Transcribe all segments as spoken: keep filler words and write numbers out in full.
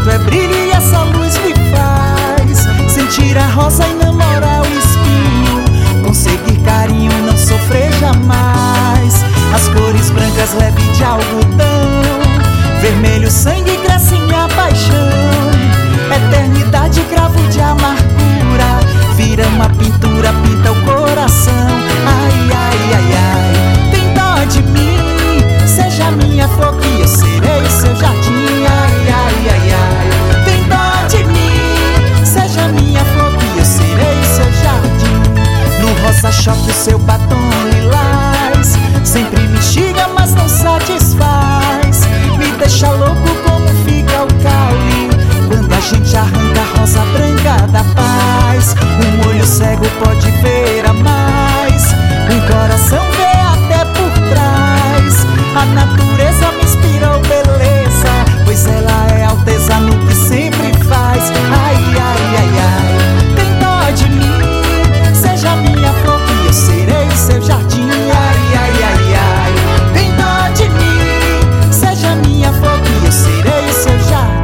preto é brilho e essa luz me faz sentir a rosa e namorar o espinho, conseguir carinho, não sofrer jamais. As cores brancas leve de algodão, vermelho sangue cresce minha paixão. Eternidade cravo de amargura, vira uma pintura, pinta o coração. Ai, ai, ai, ai, tem dó de mim, seja minha flor que eu serei o seu jardim. Ai, ai, ai, ai, tem dó de mim, seja minha flor que eu serei o seu jardim. No rosa choque o seu batom lilás sempre me instiga, mas não satisfaz. Me deixa louco como fica o caule quando a gente arranca a rosa branca da paz. Um olho cego pode ver a mais, um coração vê até por trás. A natureza me inspirou beleza, pois ela é alteza no que sempre faz. Ai, ai, ai, ai, tem dó de mim, seja minha flor que eu serei o seu jardim. Ai, ai, ai, ai, tem dó de mim, seja minha flor que eu serei o seu jardim.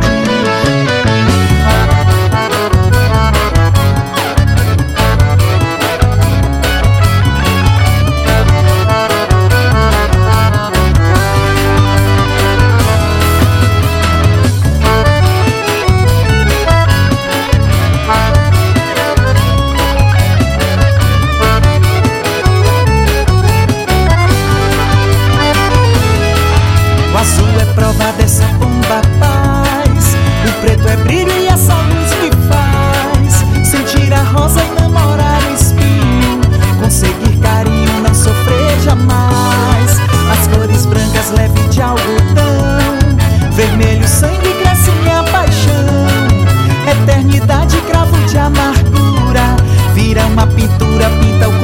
O azul é prova dessa bomba paz, o preto é brilho e essa luz me faz sentir a rosa e namorar o espinho, conseguir carinho, não sofrer jamais. As cores brancas leve de algodão, vermelho sangue cresce minha paixão. Eternidade cravo de amargura, vira uma pintura, pinta o